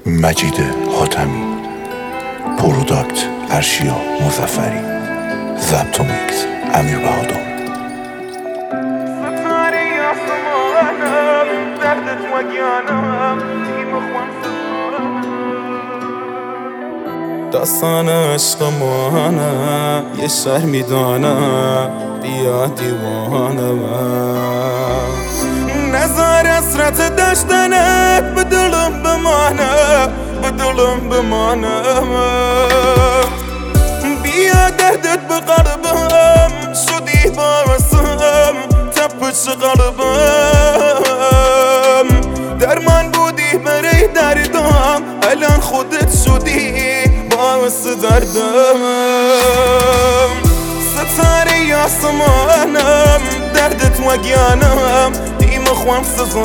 مجید حاتمی، پروداکت ارشیا مظفری، ضبط و میکس امیر بهادر. داستان عشق ماهانه یه شهر میدانه بیا دیوانه نظر اسرت داشتنت به دلم بمانه بیا دردت به قلبم شدی باعثم تپش قلبم درمان بودی برای دردم الان خودت شدی باعث دردم ستاره آسمانم دردت وگیانم دیم خوام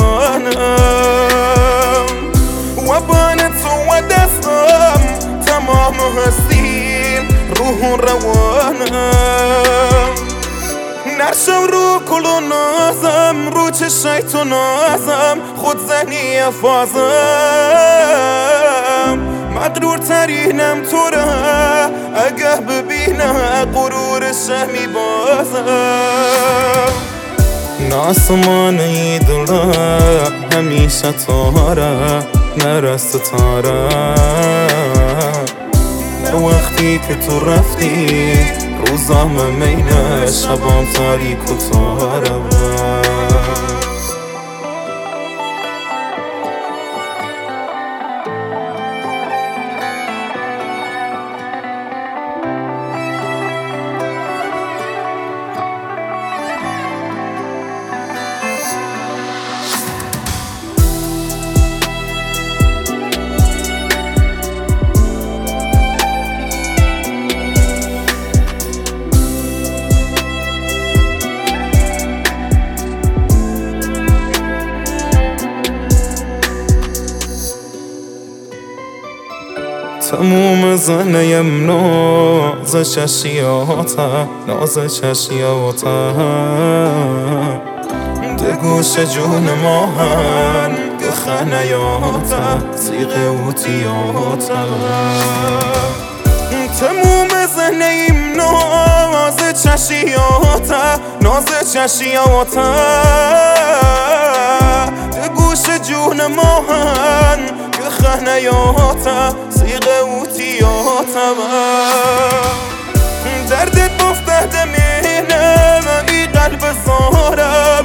سزانم و بانت و دستم تمام هستیم روح و روانم نرشو رو کل و نازم رو چشای تو نازم خود زنی افازم مغرور ترینم تو را اگه ببینم غرور شمی بازم ناسمانه دل همیشه تاره نرست تاره وقتی که تو رفتی روزام مینه شبام تاریک و تاره تموم زنیم ناز چشیاتا ده گوش جون ماهن که خنیاتا سیغه و تیاتا تموم زنیم ناز چشیاتا ده گوش جون ماهن که خنیاتا سیغه و تیاتا دردت بفته دمینم ای قلب زارم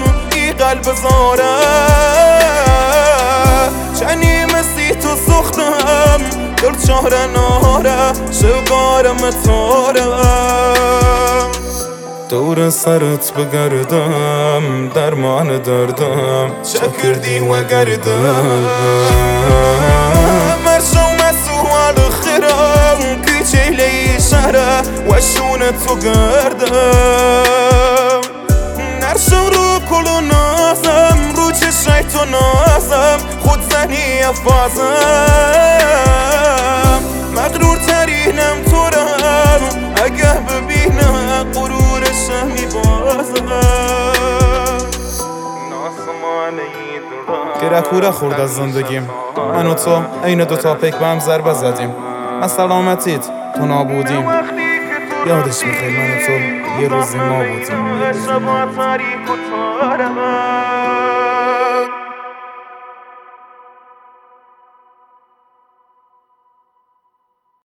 چنی مسی تو سختم دل چهره ناره شوگارم تارم دور سرت بگردم درمان دردم چه کردی و گردم مرشو مسوال خیرم کی چیلی شهره و شونتو گردم نرشو رو کلو نازم رو چشای تو نازم خود زنی افازم مغرور ترینم تو رم اگه ببینم غرور شمی بازم گرکوره خورد از زندگیم من و تو این دوتا پیک به هم ضربه زدیم از سلامتیت تو نابودیم یادش میخوای من و تو یه روزی ما بودیم